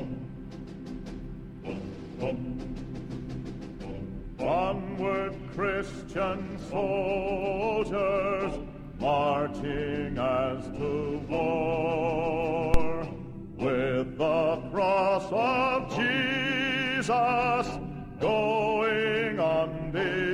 Onward, Christian soldiers, marching as to war, with the cross of Jesus going on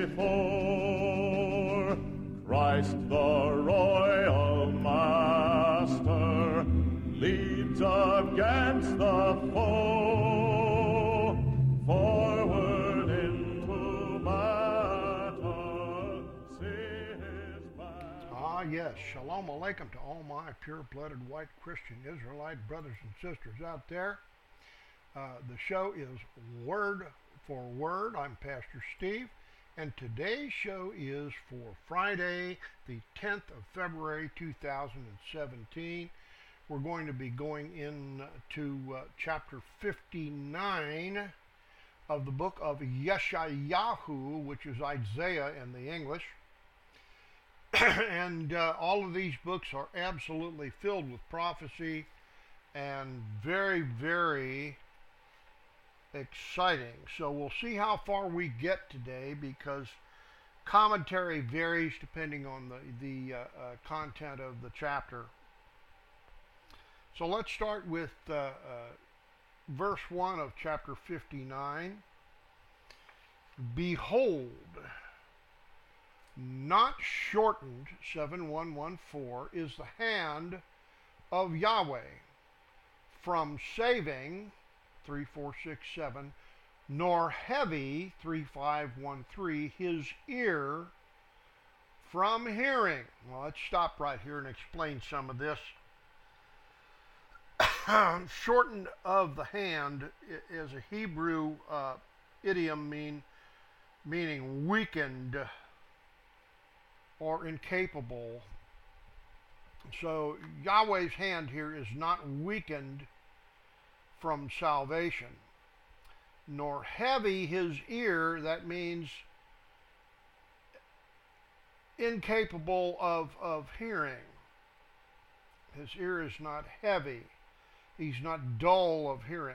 before. Christ the royal master leads against the foe, forward into battle, see his banner. Ah, yes. Shalom Aleichem to all my pure-blooded white Christian Israelite brothers and sisters out there. The show is Word for Word. I'm Pastor Steve, and today's show is for Friday, the 10th of February, 2017. We're going to be going into chapter 59 of the book of Yeshayahu, which is Isaiah in the English. And all of these books are absolutely filled with prophecy and very, very exciting. So we'll see how far we get today, because commentary varies depending on the content of the chapter. So let's start with verse 1 of chapter 59. Behold, not shortened, 7114, is the hand of Yahweh from saving, 3467, nor heavy, 3513, his ear from hearing. Well, let's stop right here and explain some of this. Shortened of the hand is a Hebrew idiom meaning weakened or incapable. So Yahweh's hand here is not weakened from salvation. Nor heavy his ear, that means incapable of hearing. His ear is not heavy. He's not dull of hearing.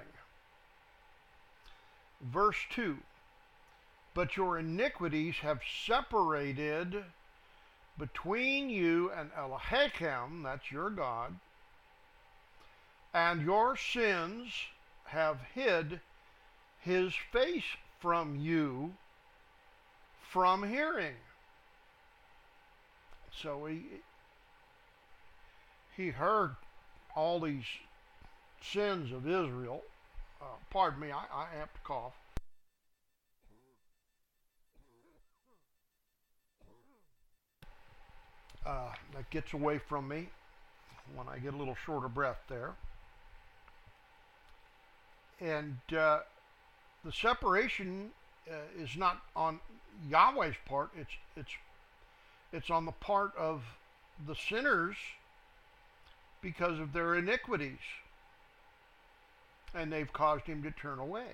Verse 2, but your iniquities have separated between you and Elohim, that's your God, and your sins have hid his face from you from hearing. So he heard all these sins of Israel. Pardon me, I have to cough. That gets away from me when I get a little short of breath there. And the separation is not on Yahweh's part. It's on the part of the sinners because of their iniquities, and they've caused him to turn away.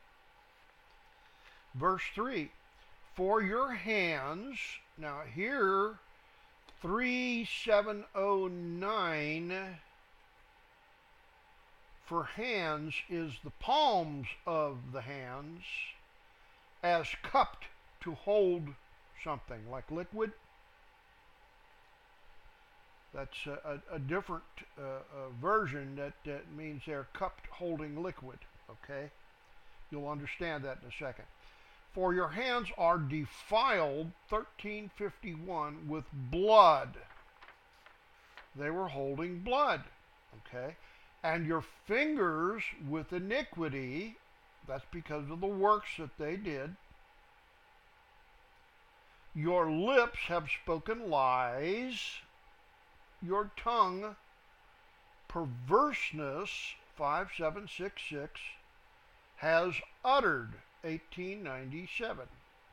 Verse 3, for your hands, now here 3709 for hands is the palms of the hands as cupped to hold something like liquid. That's a different version that means they're cupped holding liquid, okay? You'll understand that in a second. For your hands are defiled, 1351, with blood. They were holding blood, okay? And your fingers with iniquity, that's because of the works that they did. Your lips have spoken lies. Your tongue, perverseness, 5766, has uttered, 1897.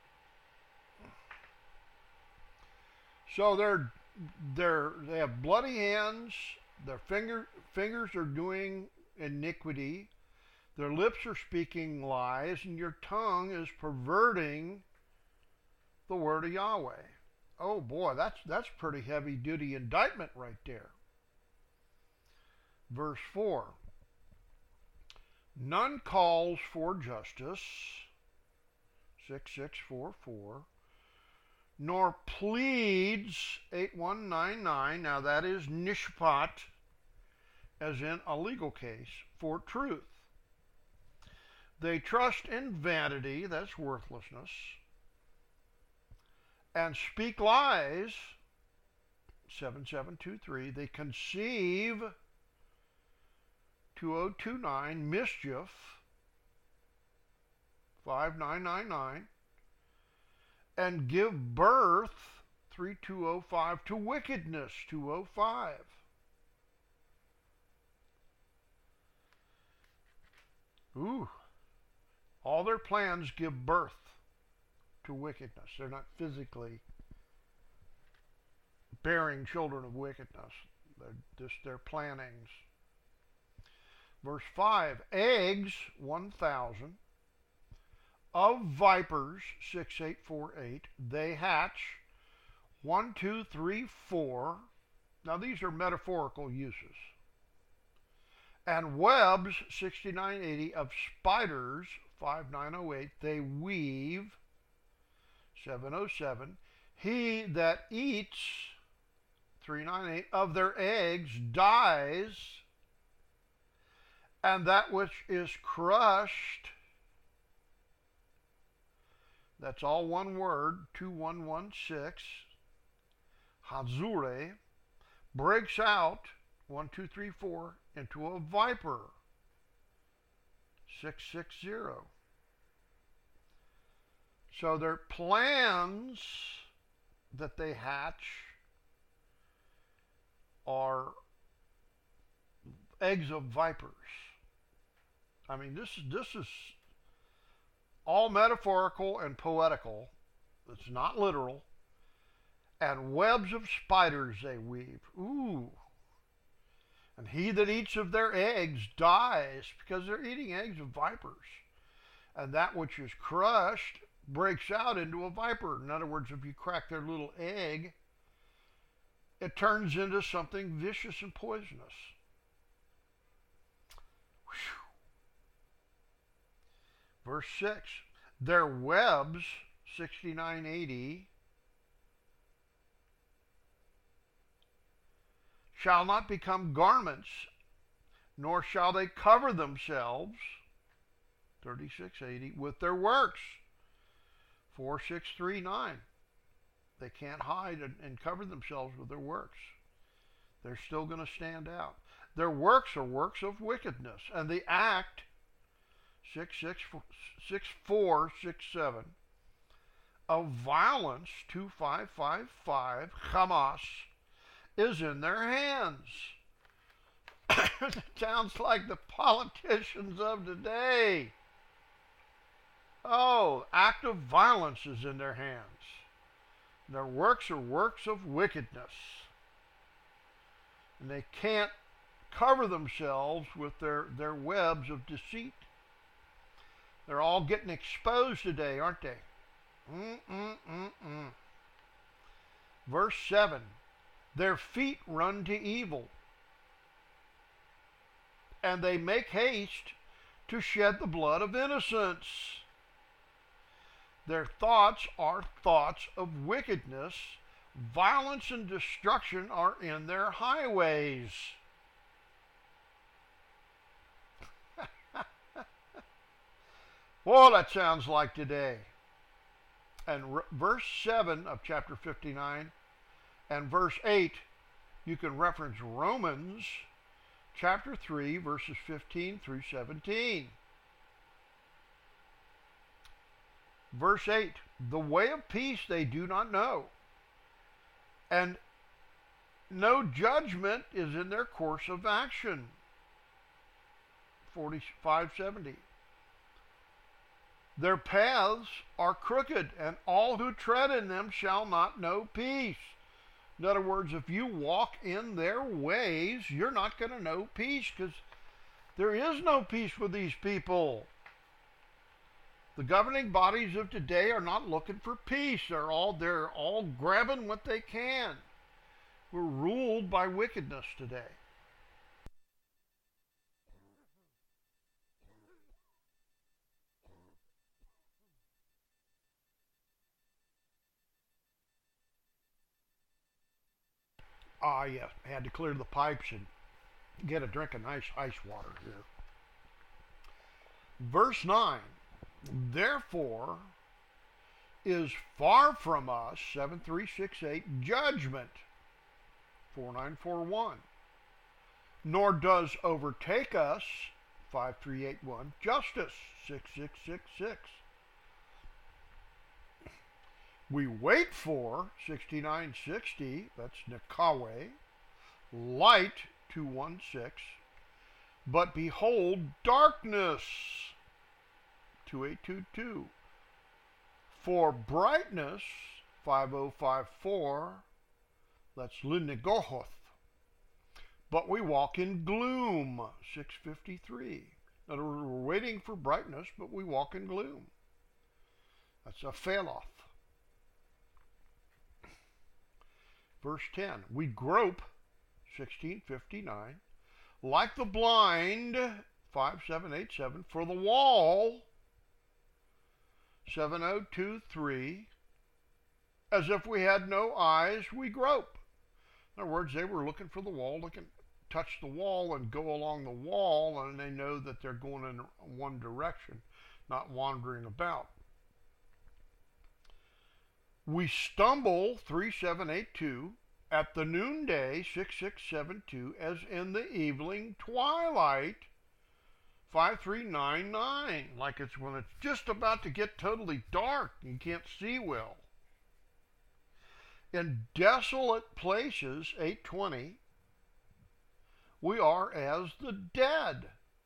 So they have bloody hands. Their fingers are doing iniquity. Their lips are speaking lies, and your tongue is perverting the word of Yahweh. Oh boy, that's pretty heavy duty indictment right there. Verse 4. None calls for justice, 6644, nor pleads, 8199. Now that is nishpat, as in a legal case, for truth. They trust in vanity, that's worthlessness, and speak lies, 7723. They conceive, 2029, mischief, 5999, and give birth, 3205, to wickedness, 205. Ooh, all their plans give birth to wickedness. They're not physically bearing children of wickedness. They're just their plannings. Verse 5, eggs, 1,000, of vipers, 6848, they hatch, 1, 2, 3, 4. Now these are metaphorical uses. And webs, 6980, of spiders, 5908, they weave, 707. He that eats, 398, of their eggs dies, and that which is crushed, that's all one word, 2116, hazure, breaks out, 1, 2, 3, 4, into a viper, 660. So their plans that they hatch are eggs of vipers. I mean, this is all metaphorical and poetical. It's not literal. And webs of spiders they weave. Ooh. And he that eats of their eggs dies, because they're eating eggs of vipers. And that which is crushed breaks out into a viper. In other words, if you crack their little egg, it turns into something vicious and poisonous. Whew. Verse 6, their webs, 6980, shall not become garments, nor shall they cover themselves, 3680, with their works, 4639. They can't hide and cover themselves with their works. They're still going to stand out. Their works are works of wickedness, and the act, 6467, of violence, 2555, Hamas, is in their hands. It sounds like the politicians of today. Oh, act of violence is in their hands. Their works are works of wickedness. And they can't cover themselves with their webs of deceit. They're all getting exposed today, aren't they? Verse 7, their feet run to evil, and they make haste to shed the blood of innocents. Their thoughts are thoughts of wickedness. Violence and destruction are in their highways. Well, that sounds like today. And verse 7 of chapter 59 and verse 8, you can reference Romans chapter 3, verses 15 through 17. Verse 8, the way of peace they do not know, and no judgment is in their course of action. 45:70. Their paths are crooked, and all who tread in them shall not know peace. In other words, if you walk in their ways, you're not going to know peace, because there is no peace with these people. The governing bodies of today are not looking for peace. They're all grabbing what they can. We're ruled by wickedness today. Ah, yes, had to clear the pipes and get a drink of nice ice water here. Verse 9, therefore is far from us, 7368, judgment, 4941, nor does overtake us, 5381, justice, 6666. We wait for, 6960, that's Nikawe, light, 216, but behold darkness, 2822. For brightness, 5054, that's Linigohoth. But we walk in gloom, 653. In other words, we're waiting for brightness, but we walk in gloom. That's a Pheloth. Verse 10, we grope, 1659, like the blind, 5787, for the wall, 7023, as if we had no eyes, we grope. In other words, they were looking for the wall, they can touch the wall and go along the wall, and they know that they're going in one direction, not wandering about. We stumble, 3782, at the noonday, 6672, as in the evening twilight, 5399, like it's when it's just about to get totally dark and you can't see well. In desolate places, 820, we are as the dead.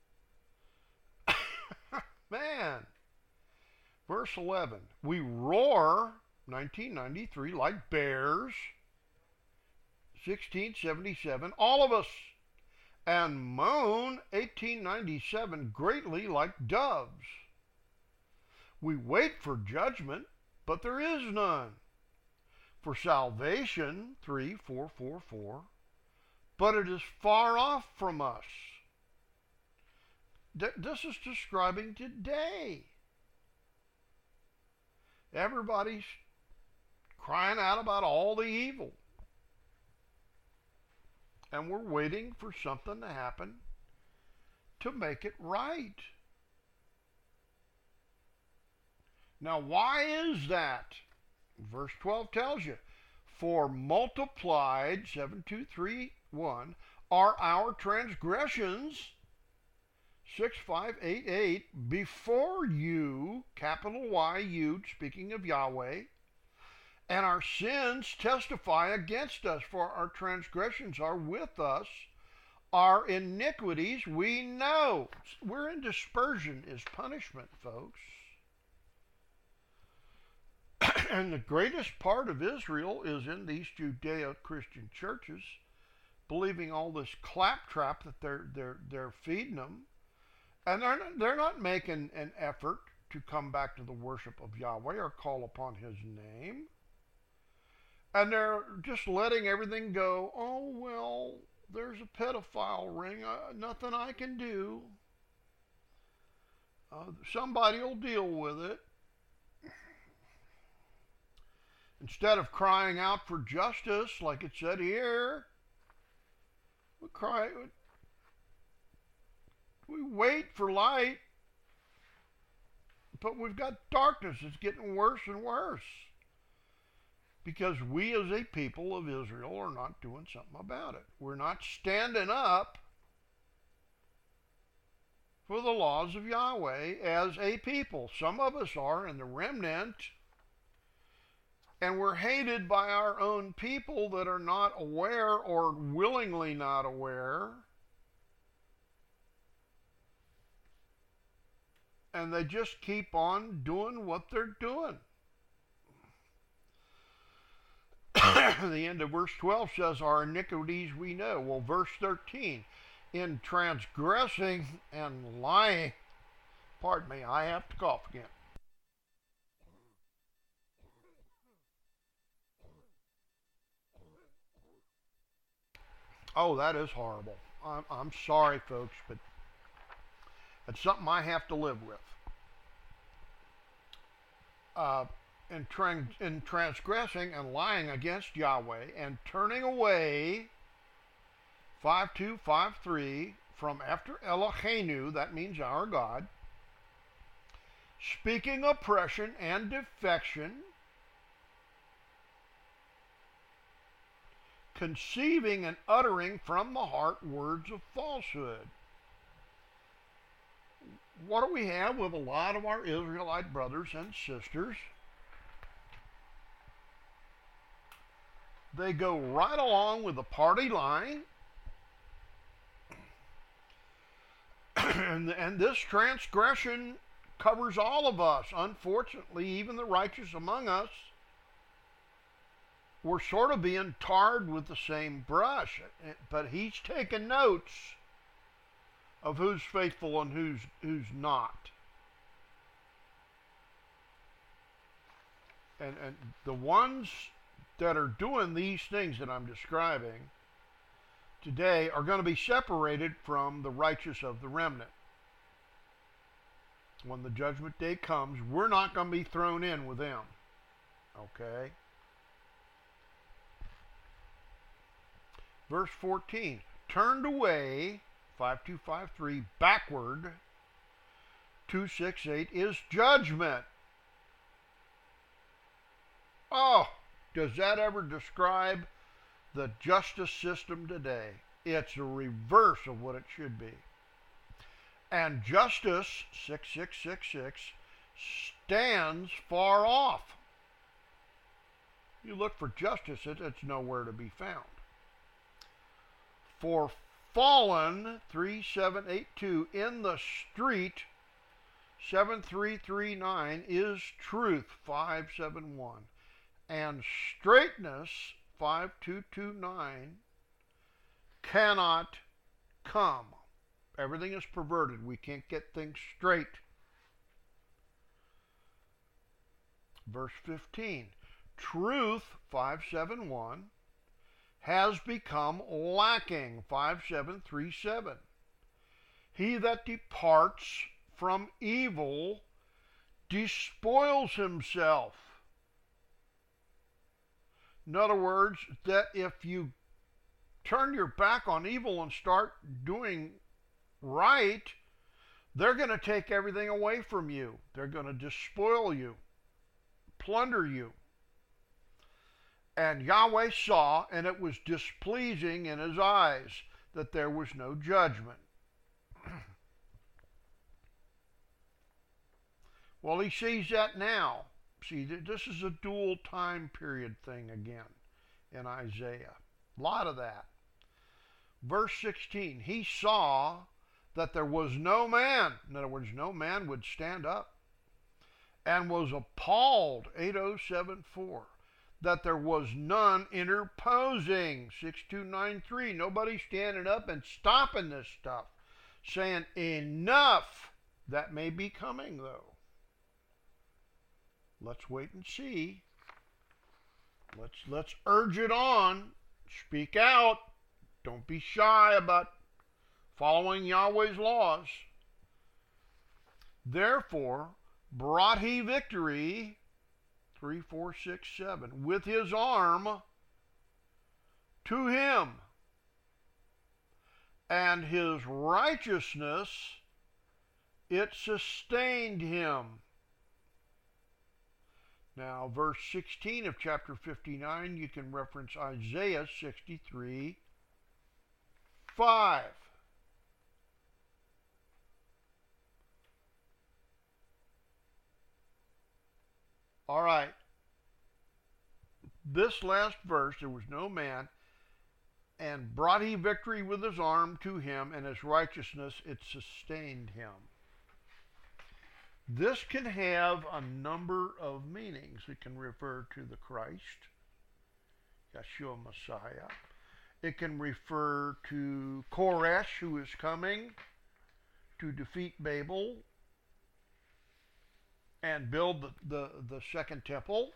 Man. Verse 11, we roar, 1993, like bears, 1677, all of us, and moan, 1897, greatly like doves. We wait for judgment, but there is none. For salvation, 3444, but it is far off from us. This is describing today. Everybody's crying out about all the evil. And we're waiting for something to happen to make it right. Now, why is that? Verse 12 tells you, for multiplied, 7231, are our transgressions, 6588, before you, capital Y, you, speaking of Yahweh, and our sins testify against us, for our transgressions are with us, our iniquities we know. We're in dispersion is punishment, folks. And the greatest part of Israel is in these Judeo-Christian churches, believing all this claptrap that they're feeding them, and they're not making an effort to come back to the worship of Yahweh or call upon His name, and they're just letting everything go. Oh well, there's a pedophile ring, nothing I can do. Somebody will deal with it. Instead of crying out for justice, like it said here, we wait for light, but we've got darkness. It's getting worse and worse because we as a people of Israel are not doing something about it. We're not standing up for the laws of Yahweh as a people. Some of us are in the remnant, and we're hated by our own people that are not aware or willingly not aware. And they just keep on doing what they're doing. The end of verse 12 says, our iniquities we know. Well, verse 13, in transgressing and lying, pardon me, I have to cough again. Oh, that is horrible. I'm sorry, folks, but it's something I have to live with. in transgressing and lying against Yahweh and turning away 5253 from after Eloheinu, that means our God, speaking oppression and defection, conceiving and uttering from the heart words of falsehood. What do we have with a lot of our Israelite brothers and sisters? They go right along with the party line, and this transgression covers all of us. Unfortunately, even the righteous among us, we're sort of being tarred with the same brush. But he's taking notes of who's faithful and who's not. And the ones that are doing these things that I'm describing today are going to be separated from the righteous of the remnant. When the judgment day comes, we're not going to be thrown in with them. Okay? Verse 14, turned away, 5253, backward, 268 is judgment. Oh, does that ever describe the justice system today? It's a reverse of what it should be. And justice, 6666, stands far off. You look for justice, it's nowhere to be found. For fallen, 3782, in the street, 7339, is truth, 571. And straightness, 5229, cannot come. Everything is perverted. We can't get things straight. Verse 15, truth, 571, has become lacking, 5737. He that departs from evil despoils himself. In other words, that if you turn your back on evil and start doing right, they're going to take everything away from you. They're going to despoil you, plunder you. And Yahweh saw, and it was displeasing in his eyes, that there was no judgment. Well, he sees that now. See, this is a dual time period thing again in Isaiah. A lot of that. Verse 16, he saw that there was no man. In other words, no man would stand up. And was appalled, 8074. That there was none interposing, 6293. Nobody standing up and stopping this stuff, saying enough. That may be coming, though. Let's wait and see. Let's urge it on. Speak out. Don't be shy about following Yahweh's laws. Therefore brought he victory, 3467, with his arm to him, and his righteousness, it sustained him. Now, verse 16 of chapter 59, you can reference Isaiah 63, 5. All right. This last verse, there was no man, and brought he victory with his arm to him, and his righteousness, it sustained him. This can have a number of meanings. It can refer to the Christ, Yeshua Messiah. It can refer to Koresh, who is coming to defeat Babel and build the second temple.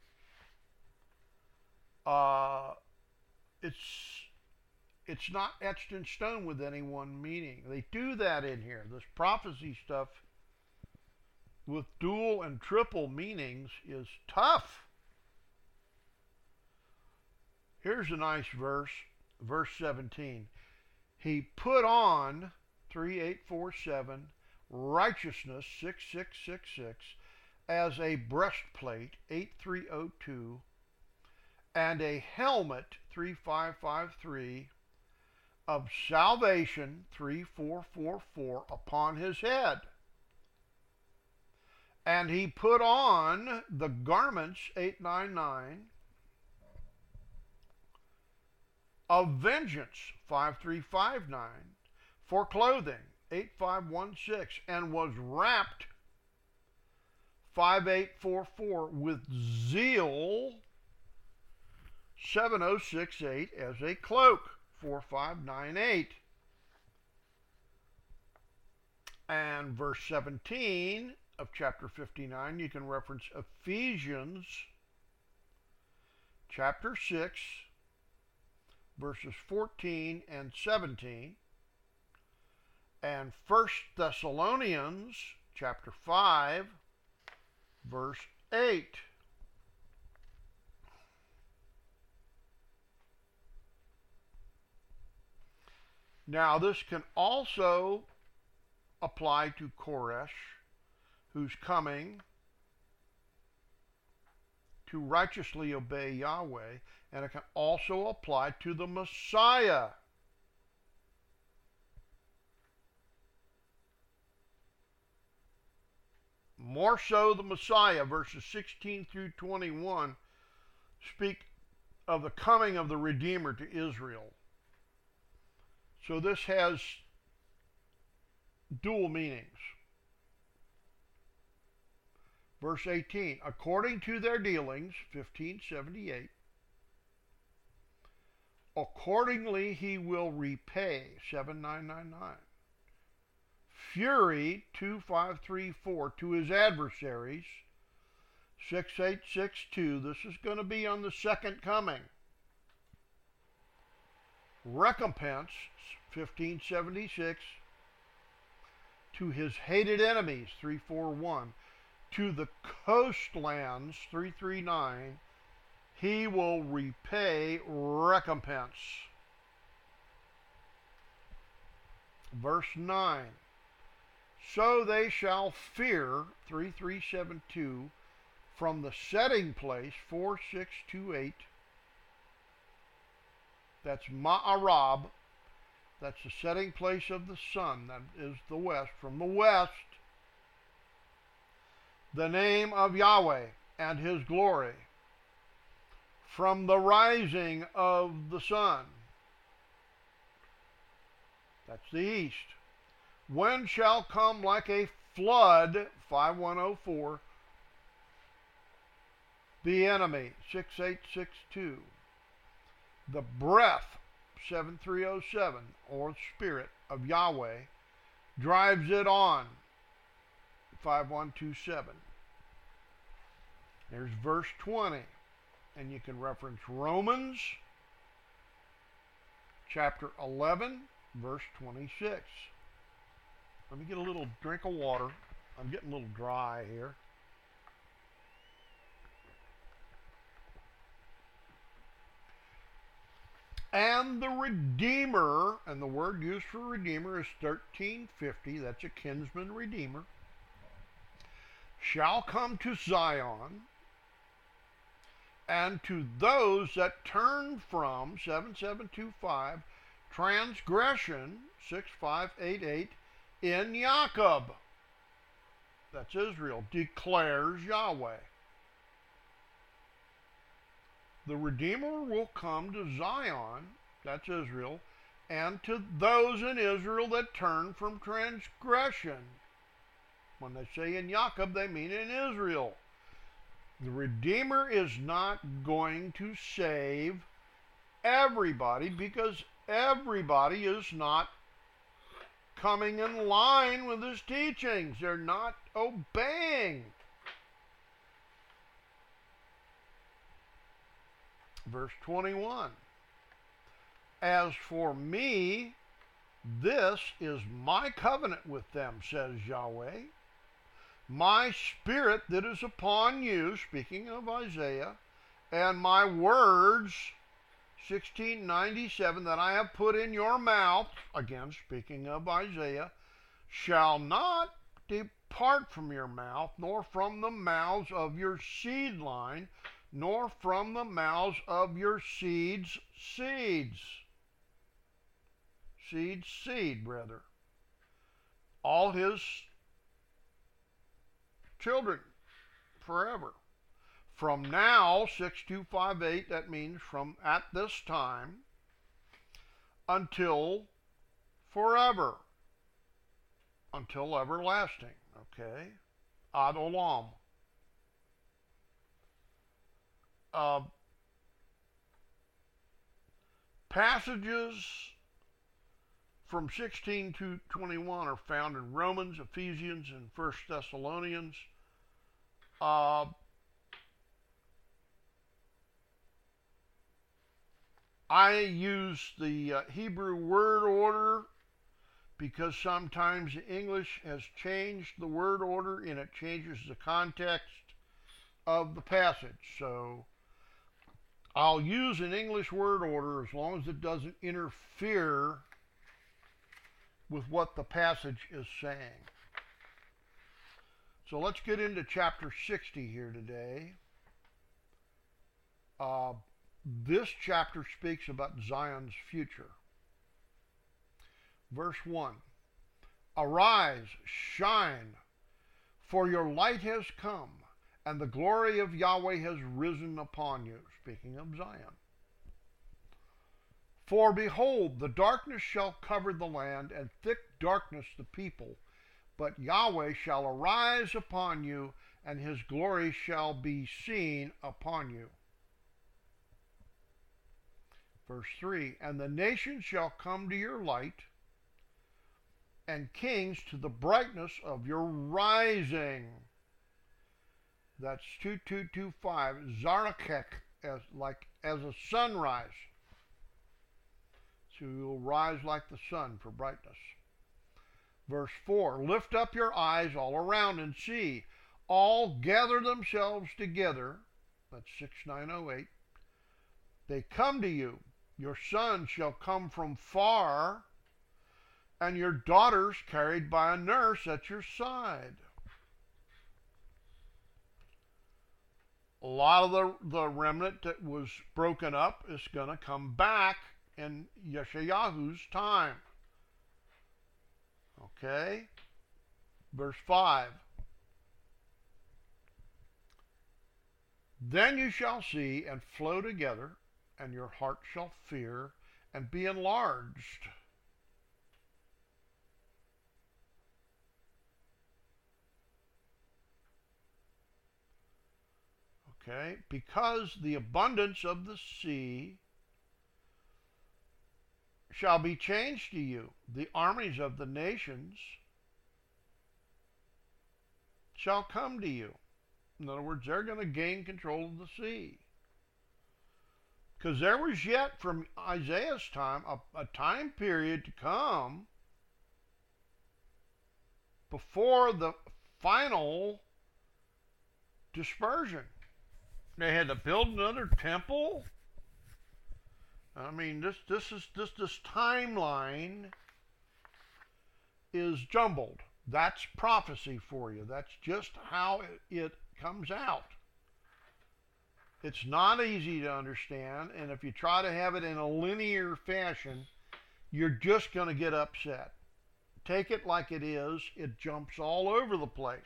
It's not etched in stone with any one meaning. They do that in here. This prophecy stuff with dual and triple meanings is tough. Here's a nice verse, verse 17. He put on 3847 righteousness 6666 as a breastplate 8302 and a helmet 3553 of salvation 3444 upon his head. And he put on the garments 899 of vengeance 5359 for clothing 8516 and was wrapped 5844 with zeal 7068 as a cloak 4598. And verse 17 of chapter 59, you can reference Ephesians chapter 6 verses 14 and 17, and 1 Thessalonians chapter 5 verse 8. Now this can also apply to Koresh, who's coming to righteously obey Yahweh, and it can also apply to the Messiah. More so the Messiah, verses 16 through 21, speak of the coming of the Redeemer to Israel. So this has dual meanings. Verse 18, according to their dealings, 1578, accordingly he will repay, 7999. Fury, 2534, to his adversaries, 6862. This is going to be on the second coming. Recompense, 1576, to his hated enemies, 341. To the coastlands, 339, he will repay recompense. Verse 9, so they shall fear, 3372, from the setting place, 4628, that's Ma'arab, that's the setting place of the sun, that is the west, from the west, the name of Yahweh and his glory, from the rising of the sun, that's the east, when shall come like a flood, 5104, the enemy, 6862, the breath, 7307, or spirit of Yahweh, drives it on, 5127. There's verse 20, and you can reference Romans chapter 11, verse 26. Let me get a little drink of water. I'm getting a little dry here. And the Redeemer, and the word used for Redeemer is 1350, that's a kinsman redeemer, shall come to Zion, and to those that turn from, 7725, transgression, 6588, in Jacob, that's Israel, declares Yahweh. The Redeemer will come to Zion, that's Israel, and to those in Israel that turn from transgression. When they say in Jacob, they mean in Israel. The Redeemer is not going to save everybody because everybody is not coming in line with his teachings. They're not obeying. Verse 21, as for me, this is my covenant with them, says Yahweh. my spirit that is upon you, speaking of Isaiah, and my words, 1697, that I have put in your mouth, again speaking of Isaiah, shall not depart from your mouth, nor from the mouths of your seed line, nor from the mouths of your seeds' seeds. Seed, brother. All his children forever. From now, 6258, that means from at this time until forever. Until everlasting. Okay? Ad olam. Passages from 16 to 21 are found in Romans, Ephesians, and 1 Thessalonians. I use the Hebrew word order because sometimes English has changed the word order and it changes the context of the passage. So I'll use an English word order as long as it doesn't interfere with what the passage is saying. So let's get into chapter 60 here today. This chapter speaks about Zion's future. Verse 1. Arise, shine, for your light has come, and the glory of Yahweh has risen upon you. Speaking of Zion. For behold, the darkness shall cover the land, and thick darkness the people. But Yahweh shall arise upon you, and his glory shall be seen upon you. Verse 3, and the nations shall come to your light, and kings to the brightness of your rising. That's 2225, Zarakek, as a sunrise. So you will rise like the sun for brightness. Verse 4, lift up your eyes all around and see. All gather themselves together. That's 6908. They come to you. Your sons shall come from far, and your daughters carried by a nurse at your side. A lot of the remnant that was broken up is going to come back in Yeshayahu's time. Okay? Verse 5. Then you shall see and flow together, and your heart shall fear and be enlarged. Okay? Because the abundance of the sea shall be changed to you. The armies of the nations shall come to you. In other words, they're going to gain control of the sea. Because there was yet, from Isaiah's time, a time period to come before the final dispersion. They had to build another temple. I mean, this timeline is jumbled. That's prophecy for you. That's just how it comes out. It's not easy to understand, and if you try to have it in a linear fashion, you're just going to get upset. Take it like it is. It jumps all over the place.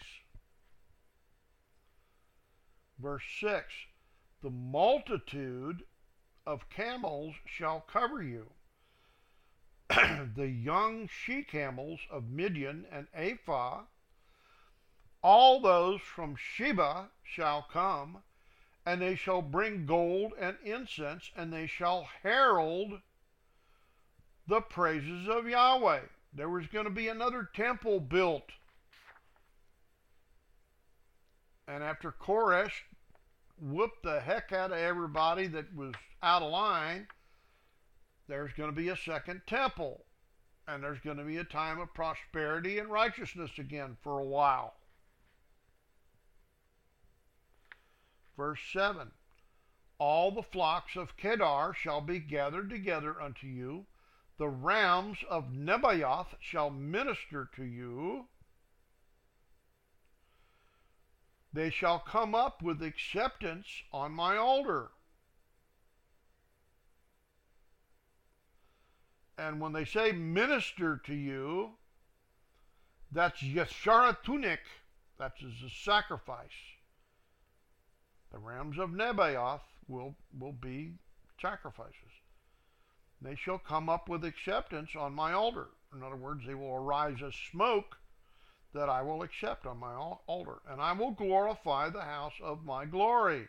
Verse 6, the multitude of camels shall cover you. The young she-camels of Midian and Ephah, all those from Sheba shall come, and they shall bring gold and incense, and they shall herald the praises of Yahweh. There was going to be another temple built. And after Koresh whooped the heck out of everybody that was out of line, there's going to be a second temple. And there's going to be a time of prosperity and righteousness again for a while. Verse 7. All the flocks of Kedar shall be gathered together unto you. The rams of Nebaioth shall minister to you. They shall come up with acceptance on my altar. And when they say minister to you, that's Yesharatunik. That's as a sacrifice. The rams of Nebaioth will be sacrifices. They shall come up with acceptance on my altar. In other words, they will arise as smoke that I will accept on my altar. And I will glorify the house of my glory.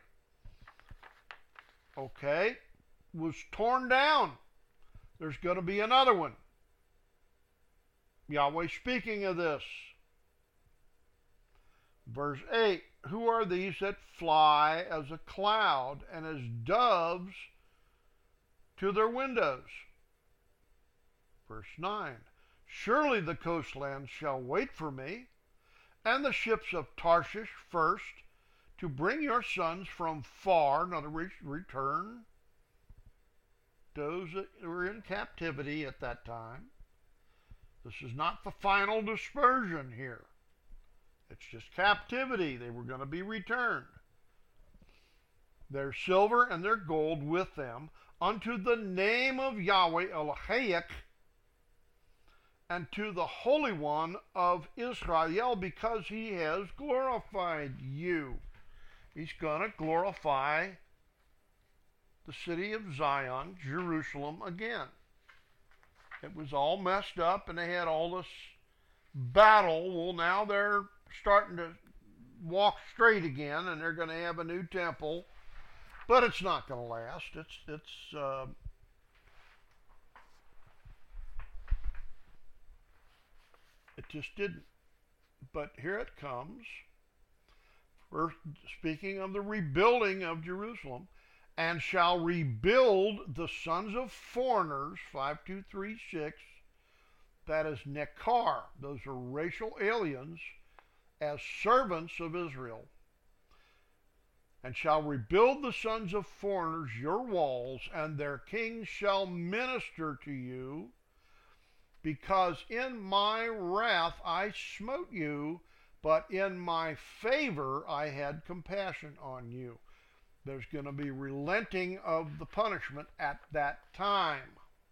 Okay, was torn down. There's going to be another one. Yahweh speaking of this. Verse 8, who are these that fly as a cloud and as doves to their windows? Verse 9, surely the coastlands shall wait for me, and the ships of Tarshish first, to bring your sons from far, in other words, return those that were in captivity at that time. This is not the final dispersion here. It's just captivity. They were going to be returned. Their silver and their gold with them unto the name of Yahweh Elohaic, and to the Holy One of Israel, because he has glorified you. He's going to glorify the city of Zion, Jerusalem, again. It was all messed up, and they had all this battle. Well, now they're starting to walk straight again, and they're going to have a new temple, but it's not going to last. It just didn't. But here it comes. First, speaking of the rebuilding of Jerusalem, and shall rebuild the sons of foreigners, 5236, that is Nekar, those are racial aliens, as servants of Israel. And shall rebuild the sons of foreigners your walls, and their kings shall minister to you, because in my wrath I smote you, but in my favor I had compassion on you. There's going to be relenting of the punishment at that time.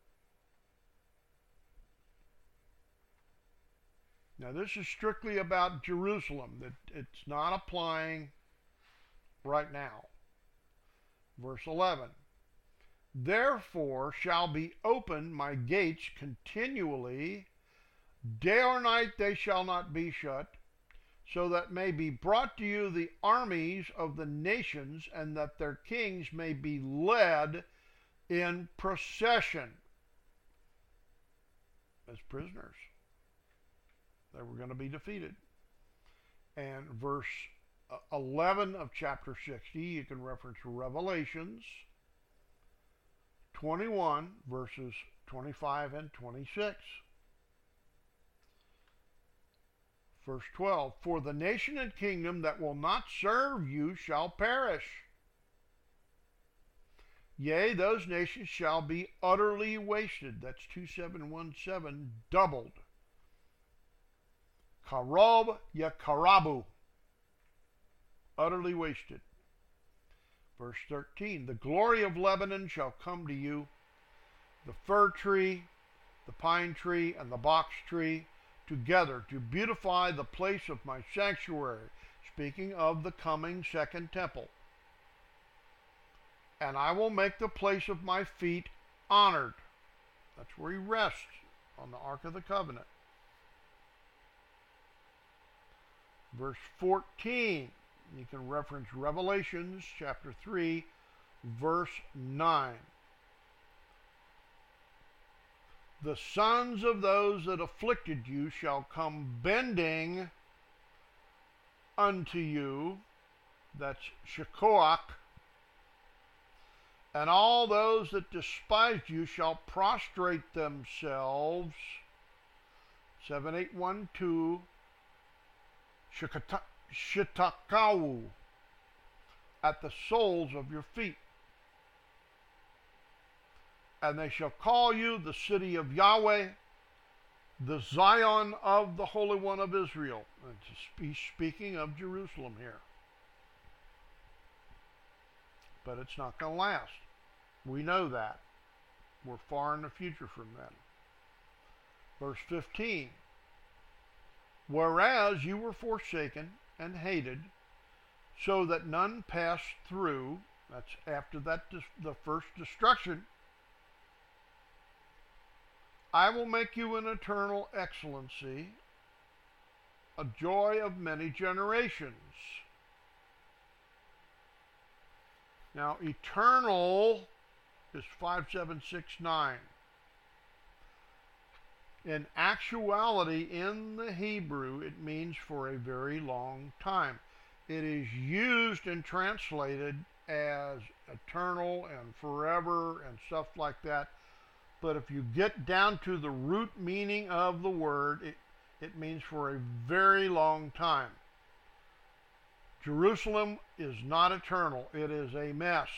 Now this is strictly about Jerusalem. It's not applying right now. Verse 11. Therefore shall be open my gates continually, day or night they shall not be shut, so that may be brought to you the armies of the nations, and that their kings may be led in procession as prisoners. They were going to be defeated. And verse 11 of chapter 60, you can reference Revelations 21, verses 25 and 26. Verse 12, for the nation and kingdom that will not serve you shall perish. Yea, those nations shall be utterly wasted. That's 2717, doubled. Karob yakarabu, utterly wasted. Verse 13, the glory of Lebanon shall come to you, the fir tree, the pine tree, and the box tree, together to beautify the place of my sanctuary, speaking of the coming second temple. And I will make the place of my feet honored. That's where he rests, on the Ark of the Covenant. Verse 14, you can reference Revelations chapter 3, verse 9. The sons of those that afflicted you shall come bending unto you, that's Shekoach, and all those that despised you shall prostrate themselves, 7812, Shitakau, at the soles of your feet. And they shall call you the city of Yahweh, the Zion of the Holy One of Israel. And he's speaking of Jerusalem here. But it's not going to last. We know that. We're far in the future from then. Verse 15. Whereas you were forsaken and hated, so that none passed through, that's after that the first destruction, I will make you an eternal excellency, a joy of many generations. Now, eternal is 5769. In actuality, in the Hebrew, it means for a very long time. It is used and translated as eternal and forever and stuff like that. But if you get down to the root meaning of the word, it means for a very long time. Jerusalem is not eternal. It is a mess.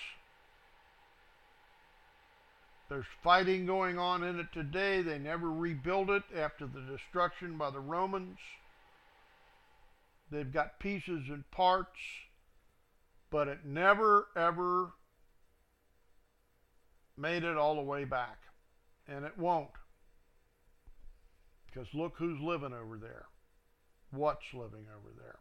There's fighting going on in it today. They never rebuilt it after the destruction by the Romans. They've got pieces and parts, but it never, ever made it all the way back. And it won't. Because look who's living over there. What's living over there.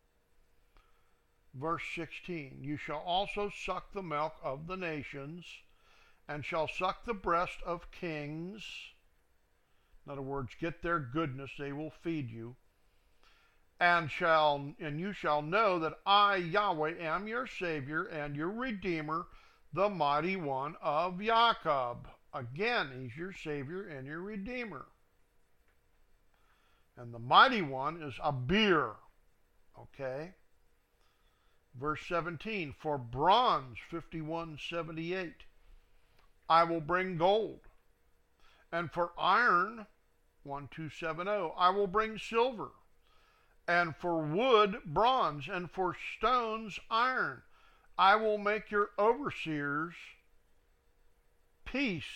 Verse 16, you shall also suck the milk of the nations, and shall suck the breast of kings. In other words, get their goodness, they will feed you. And you shall know that I, Yahweh, am your Savior and your Redeemer, the Mighty One of Jacob. Again, he's your Savior and your Redeemer. And the Mighty One is Abir. Okay? Verse 17, for bronze, 5178, I will bring gold. And for iron, 1270, I will bring silver. And for wood, bronze. And for stones, iron. I will make your overseers peace.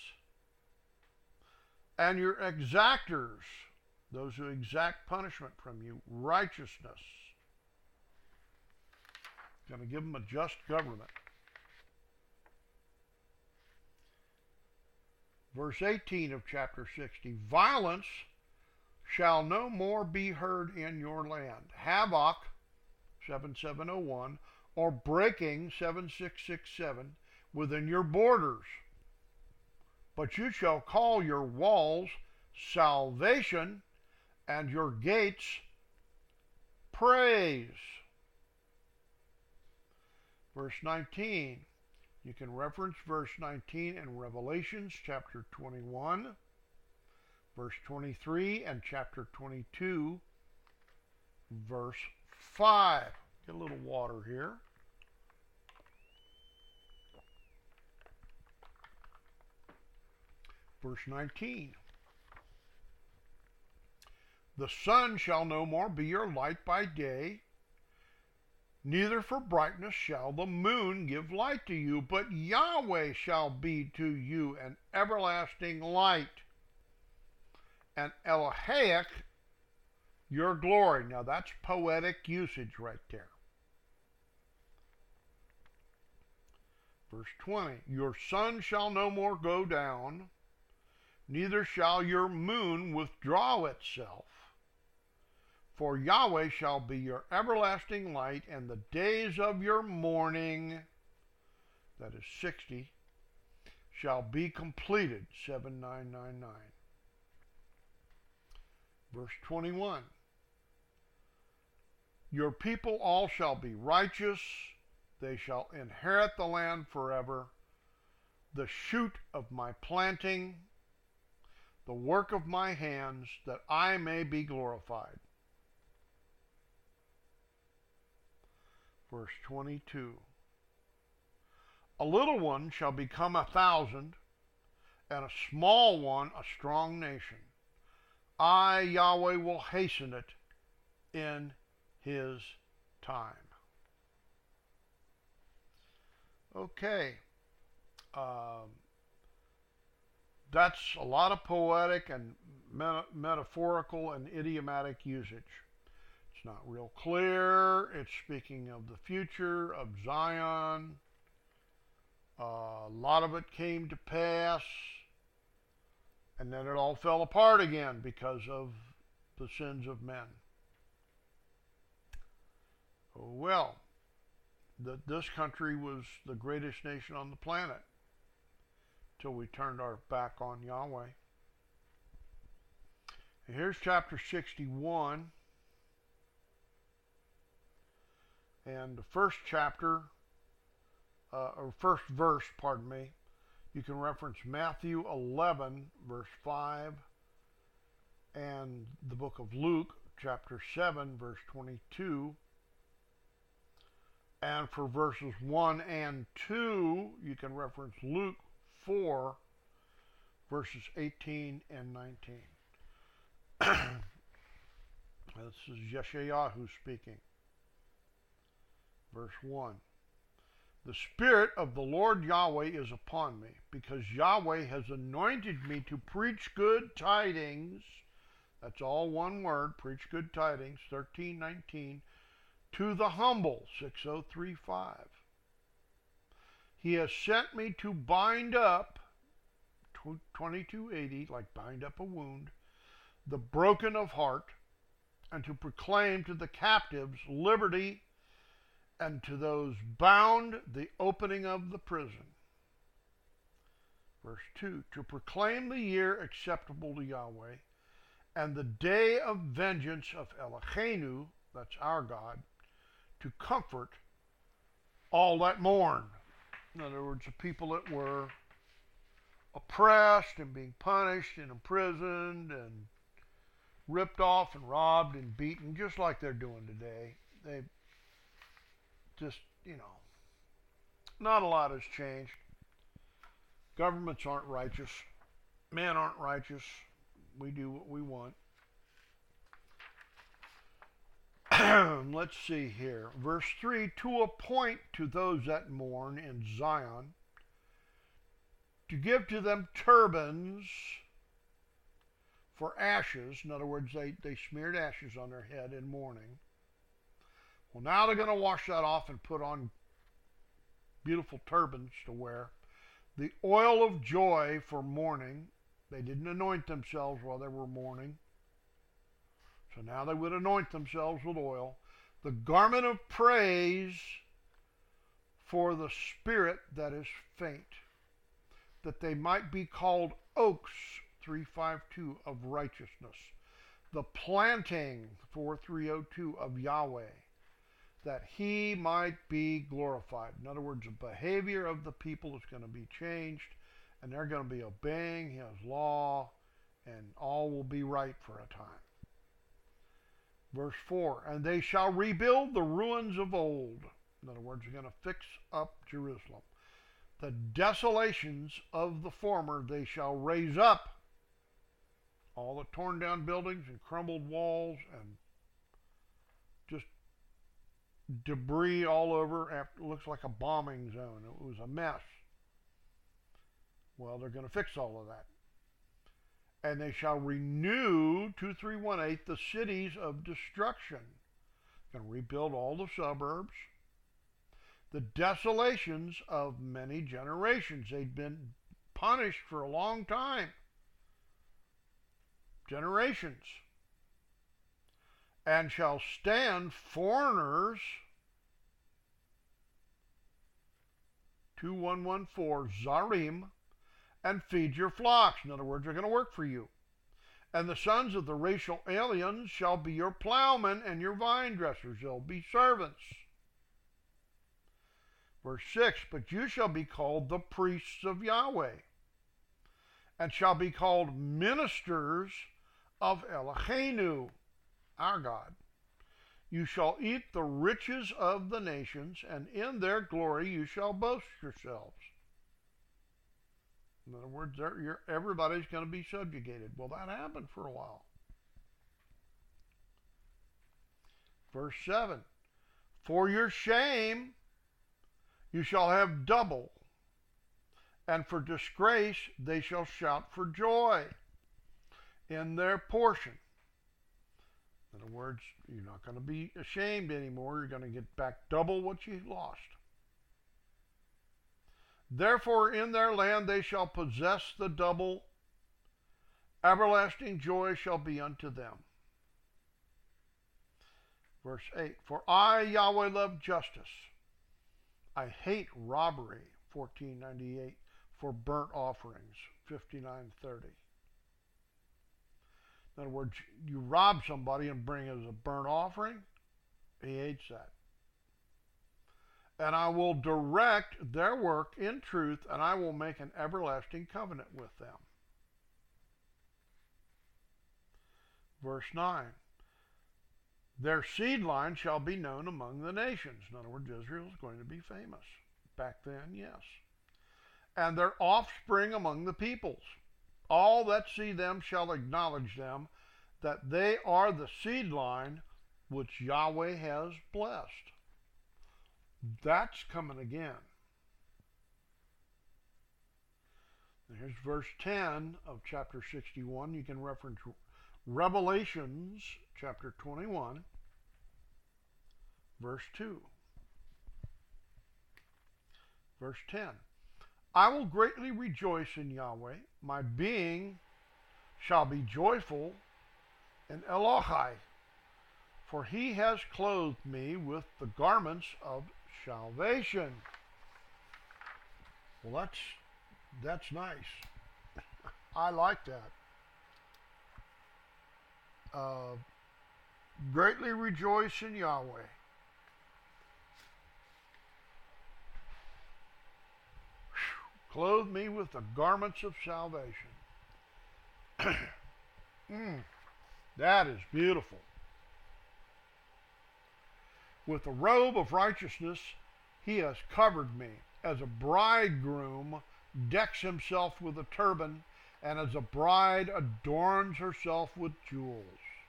And your exactors, those who exact punishment from you, righteousness. Going to give them a just government. Verse 18 of chapter 60, violence shall no more be heard in your land. Havoc, 7701, or breaking, 7667, within your borders. But you shall call your walls salvation, and your gates praise. Verse 19, you can reference verse 19 in Revelations chapter 21, verse 23, and chapter 22, verse 5. Get a little water here. Verse 19. The sun shall no more be your light by day, neither for brightness shall the moon give light to you, but Yahweh shall be to you an everlasting light, and Elohaic your glory. Now that's poetic usage right there. Verse 20, your sun shall no more go down, neither shall your moon withdraw itself. For Yahweh shall be your everlasting light, and the days of your mourning, that is 60, shall be completed, 7999. Verse 21, your people all shall be righteous, they shall inherit the land forever, the shoot of my planting, the work of my hands, that I may be glorified. Verse 22, a little one shall become 1,000, and a small one a strong nation. I, Yahweh, will hasten it in his time. Okay. Um, that's a lot of poetic and metaphorical and idiomatic usage. It's not real clear. It's speaking of the future of Zion. A lot of it came to pass, and then it all fell apart again because of the sins of men. Well, that this country was the greatest nation on the planet till we turned our back on Yahweh. And here's chapter 61. And the first chapter, or first verse, pardon me, you can reference Matthew 11, verse 5, and the book of Luke, chapter 7, verse 22. And for verses 1 and 2, you can reference Luke 4, verses 18 and 19. This is Yeshayahu speaking. Verse 1. The Spirit of the Lord Yahweh is upon me, because Yahweh has anointed me to preach good tidings. That's all one word, preach good tidings, 13:19. To the humble, 6035. He has sent me to bind up, 2280, like bind up a wound, the broken of heart, and to proclaim to the captives liberty, and to those bound the opening of the prison. Verse 2, to proclaim the year acceptable to Yahweh, and the day of vengeance of Eloheinu, that's our God, to comfort all that mourn. In other words, the people that were oppressed and being punished and imprisoned and ripped off and robbed and beaten, just like they're doing today. They just, not a lot has changed. Governments aren't righteous. Men aren't righteous. We do what we want. Let's see here. Verse 3, to appoint to those that mourn in Zion, to give to them turbans for ashes. In other words, they smeared ashes on their head in mourning. Well, now they're going to wash that off and put on beautiful turbans to wear. The oil of joy for mourning. They didn't anoint themselves while they were mourning. So now they would anoint themselves with oil. The garment of praise for the spirit that is faint, that they might be called oaks, 352, of righteousness. The planting, 4302, of Yahweh, that he might be glorified. In other words, the behavior of the people is going to be changed, and they're going to be obeying his law, and all will be right for a time. Verse 4, and they shall rebuild the ruins of old. In other words, they're going to fix up Jerusalem. The desolations of the former they shall raise up. All the torn down buildings and crumbled walls and just debris all over. It looks like a bombing zone. It was a mess. Well, they're going to fix all of that. And they shall renew, 2318, the cities of destruction. Going to rebuild all the suburbs. The desolations of many generations. They'd been punished for a long time. Generations. And shall stand foreigners, 2114, Zarim, and feed your flocks. In other words, they're going to work for you. And the sons of the racial aliens shall be your plowmen and your vine dressers. They'll be servants. Verse 6, but you shall be called the priests of Yahweh, and shall be called ministers of Eloheinu, our God. You shall eat the riches of the nations, and in their glory you shall boast yourselves. In other words, everybody's going to be subjugated. Well, that happened for a while. Verse 7, for your shame, you shall have double, and for disgrace they shall shout for joy in their portion. In other words, you're not going to be ashamed anymore. You're going to get back double what you lost. Therefore in their land they shall possess the double. Everlasting joy shall be unto them. Verse 8, for I, Yahweh, love justice. I hate robbery, 1498, for burnt offerings, 5930. In other words, you rob somebody and bring it as a burnt offering, he hates that. And I will direct their work in truth, and I will make an everlasting covenant with them. Verse 9, their seed line shall be known among the nations. In other words, Israel is going to be famous. Back then, yes. And their offspring among the peoples. All that see them shall acknowledge them, that they are the seed line which Yahweh has blessed. That's coming again. And here's verse 10 of chapter 61. You can reference Revelations chapter 21, verse 2. Verse 10. I will greatly rejoice in Yahweh. My being shall be joyful in Elohai, for he has clothed me with the garments of salvation. Well, that's nice. I like that. Greatly rejoice in Yahweh. Clothe me with the garments of salvation. That is beautiful. With the robe of righteousness, he has covered me, as a bridegroom decks himself with a turban, and as a bride adorns herself with jewels.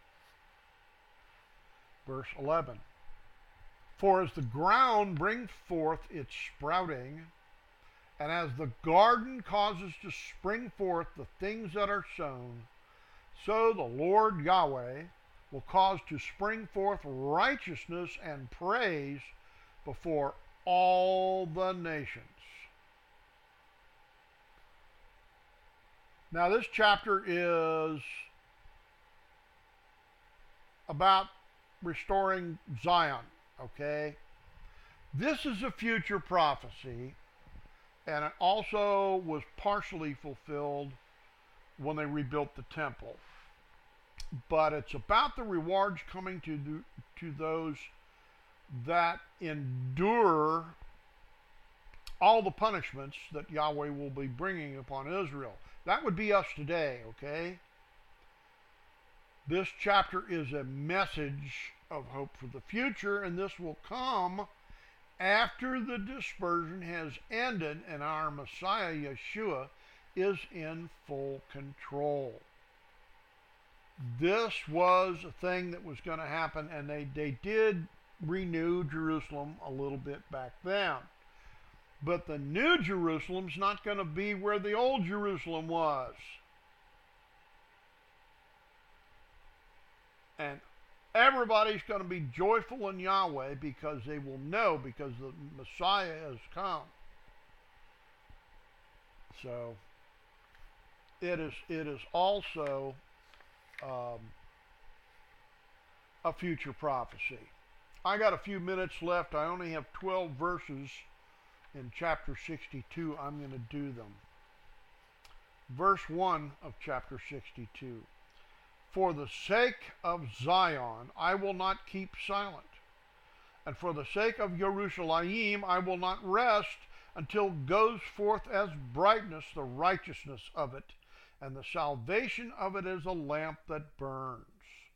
Verse 11. For as the ground brings forth its sprouting, and as the garden causes to spring forth the things that are sown, so the Lord Yahweh will cause to spring forth righteousness and praise before all the nations. Now this chapter is about restoring Zion, okay? This is a future prophecy, and it also was partially fulfilled when they rebuilt the temple. But it's about the rewards coming to those that endure all the punishments that Yahweh will be bringing upon Israel. That would be us today, okay? This chapter is a message of hope for the future, and this will come after the dispersion has ended and our Messiah, Yeshua, is in full control. This was a thing that was going to happen, and they did renew Jerusalem a little bit back then. But the new Jerusalem's not going to be where the old Jerusalem was. And everybody's going to be joyful in Yahweh because they will know, because the Messiah has come. So it is also a future prophecy. I got a few minutes left. I only have 12 verses in chapter 62. I'm going to do them. Verse 1 of chapter 62. For the sake of Zion, I will not keep silent. And for the sake of Jerusalem, I will not rest until goes forth as brightness the righteousness of it, and the salvation of it is a lamp that burns.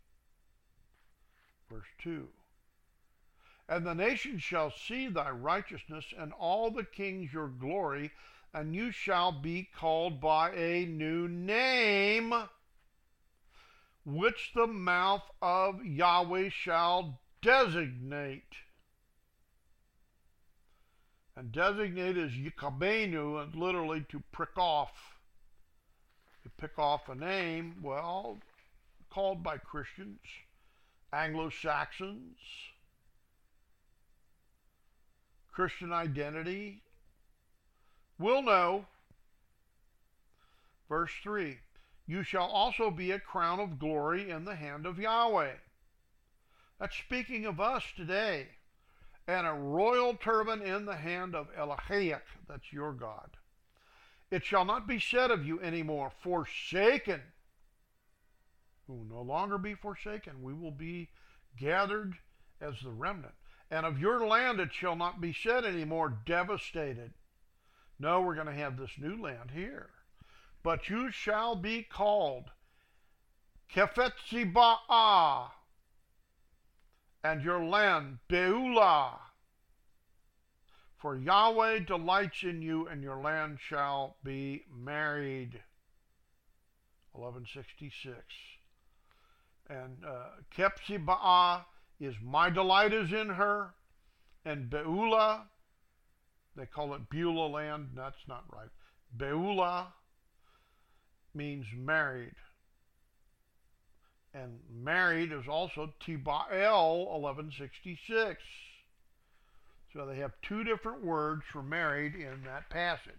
Verse 2. And the nations shall see thy righteousness, and all the kings your glory, and you shall be called by a new name, which the mouth of Yahweh shall designate. And designate as Yikabenu, and literally to prick off. To pick off a name, well, called by Christians, Anglo-Saxons, Christian identity. We'll know. Verse 3, you shall also be a crown of glory in the hand of Yahweh. That's speaking of us today. And a royal turban in the hand of Elohaic, that's your God. It shall not be said of you anymore, forsaken. We will no longer be forsaken. We will be gathered as the remnant. And of your land it shall not be said anymore, devastated. No, we're going to have this new land here. But you shall be called Kefetziba'ah, and your land Beulah. For Yahweh delights in you, and your land shall be married. 1166. And Kefziba'ah is my delight is in her, and Beulah, they call it Beulah land. That's not right. Beulah means married. And married is also Tibael, 1166. So they have two different words for married in that passage.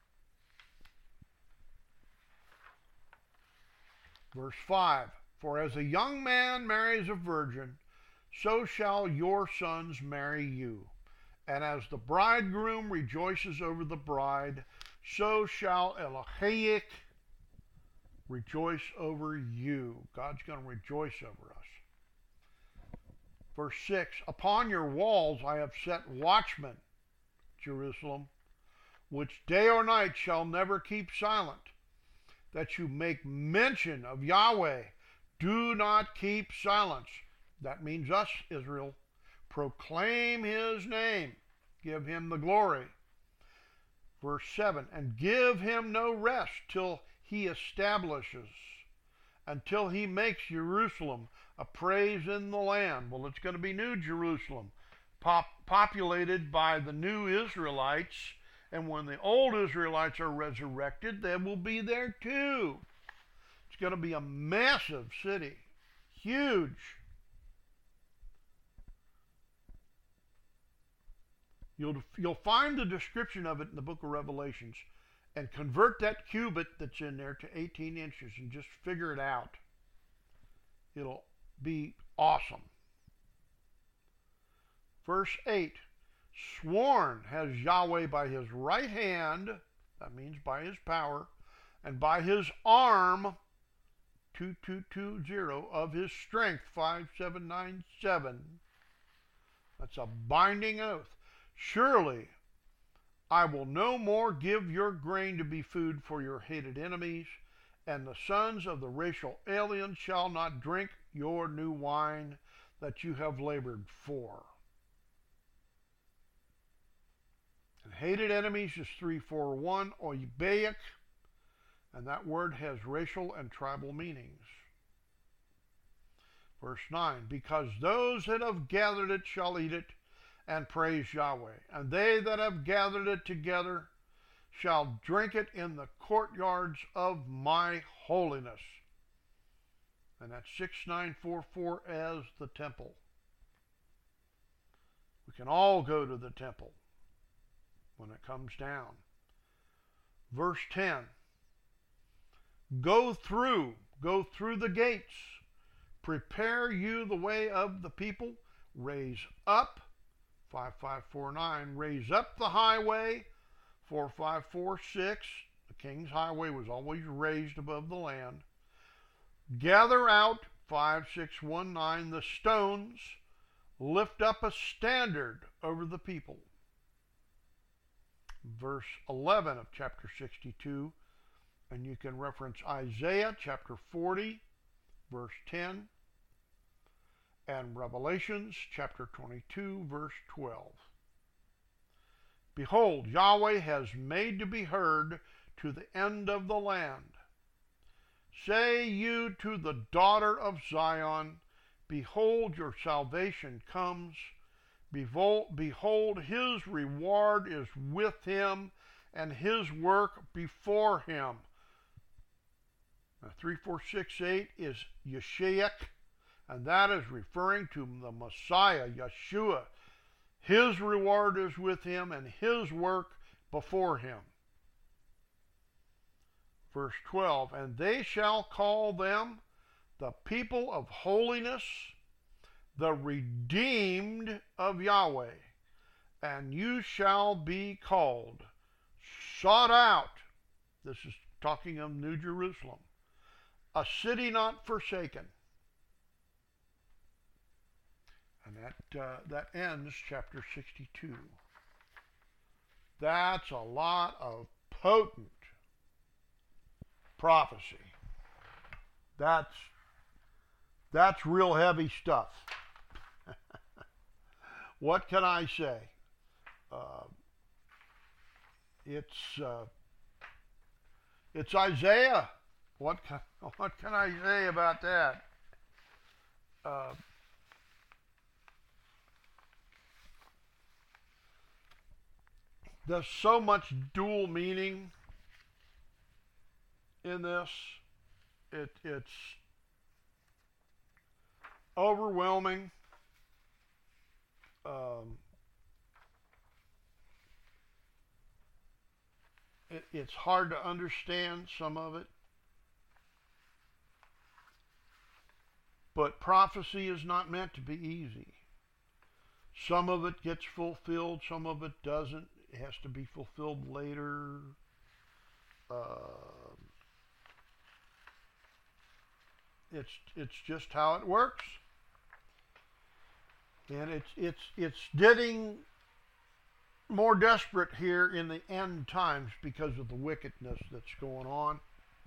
Verse 5, for as a young man marries a virgin, so shall your sons marry you. And as the bridegroom rejoices over the bride, so shall Elohaic rejoice over you. God's going to rejoice over us. Verse 6, upon your walls I have set watchmen, Jerusalem, which day or night shall never keep silent, that you make mention of Yahweh. Do not keep silence. That means us, Israel. Proclaim his name. Give him the glory. Verse 7, and give him no rest till he establishes, until he makes Jerusalem a praise in the land. Well, it's going to be New Jerusalem, populated by the new Israelites. And when the old Israelites are resurrected, they will be there too. It's going to be a massive city. Huge. You'll find the description of it in the book of Revelations, and convert that cubit that's in there to 18 inches and just figure it out. It'll be awesome. Verse 8, sworn has Yahweh by his right hand, that means by his power, and by his arm, 2220, of his strength, 5797. That's a binding oath. Surely I will no more give your grain to be food for your hated enemies, and the sons of the racial aliens shall not drink your new wine that you have labored for. And hated enemies is 341, oibaic, and that word has racial and tribal meanings. Verse 9, because those that have gathered it shall eat it, and praise Yahweh. And they that have gathered it together shall drink it in the courtyards of my holiness. And that's 6944 as the temple. We can all go to the temple when it comes down. Verse 10, go through the gates. Prepare you the way of the people. Raise up. 5549, raise up the highway. 4546, the king's highway was always raised above the land. Gather out, 5619, the stones. Lift up a standard over the people. Verse 11 of chapter 62, and you can reference Isaiah chapter 40, verse 10. And Revelations chapter 22, verse 12. Behold, Yahweh has made to be heard to the end of the land. Say you to the daughter of Zion, behold, your salvation comes. Behold, his reward is with him, and his work before him. Now, 3468 is Yeshiach, and that is referring to the Messiah, Yeshua. His reward is with him, and his work before him. Verse 12, and they shall call them the people of holiness, the redeemed of Yahweh, and you shall be called, sought out. This is talking of New Jerusalem, a city not forsaken. And that ends chapter 62. That's a lot of potent prophecy. That's real heavy stuff. What can I say? It's Isaiah. What can I say about that? There's so much dual meaning in this. It's overwhelming. It's hard to understand some of it. But prophecy is not meant to be easy. Some of it gets fulfilled, some of it doesn't. It has to be fulfilled later. It's just how it works. And it's getting more desperate here in the end times because of the wickedness that's going on.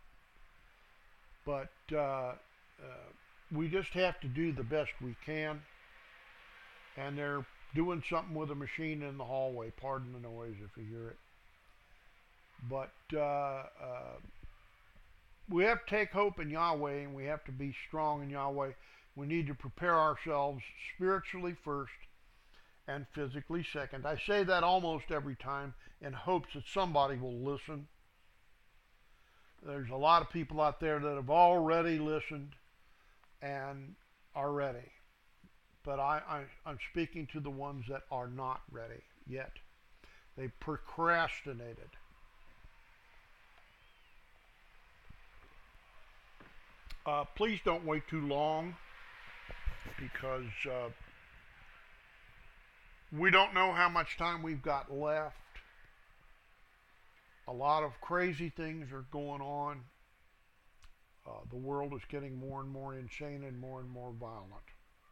But we just have to do the best we can. And they're doing something with a machine in the hallway. Pardon the noise if you hear it. But we have to take hope in Yahweh, and we have to be strong in Yahweh. We need to prepare ourselves spiritually first and physically second. I say that almost every time in hopes that somebody will listen. There's a lot of people out there that have already listened and are ready. But I'm speaking to the ones that are not ready yet. They procrastinated. Please don't wait too long, because we don't know how much time we've got left. A lot of crazy things are going on. The world is getting more and more insane and more violent.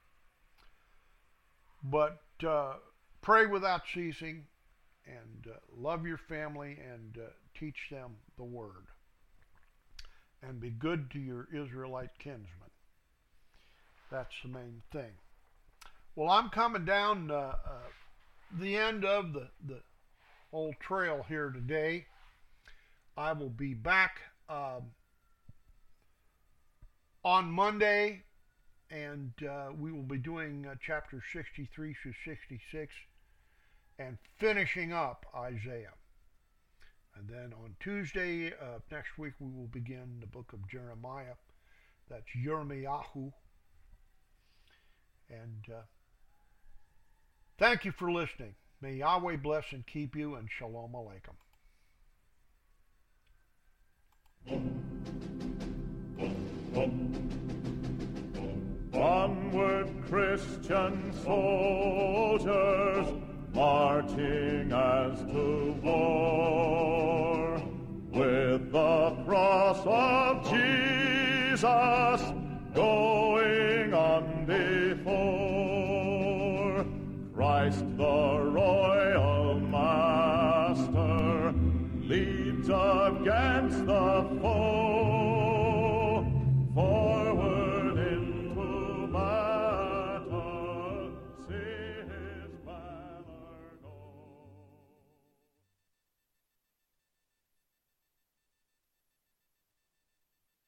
But pray without ceasing, and love your family, and teach them the Word. And be good to your Israelite kinsmen. That's the main thing. Well, I'm coming down the end of the old trail here today. I will be back on Monday, and we will be doing chapters 63 through 66 and finishing up Isaiah. And then on Tuesday next week, we will begin the book of Jeremiah. That's Yirmiyahu. And thank you for listening. May Yahweh bless and keep you, and Shalom Aleichem. Onward, Christian soldiers, marching as to war, with the cross of Jesus, go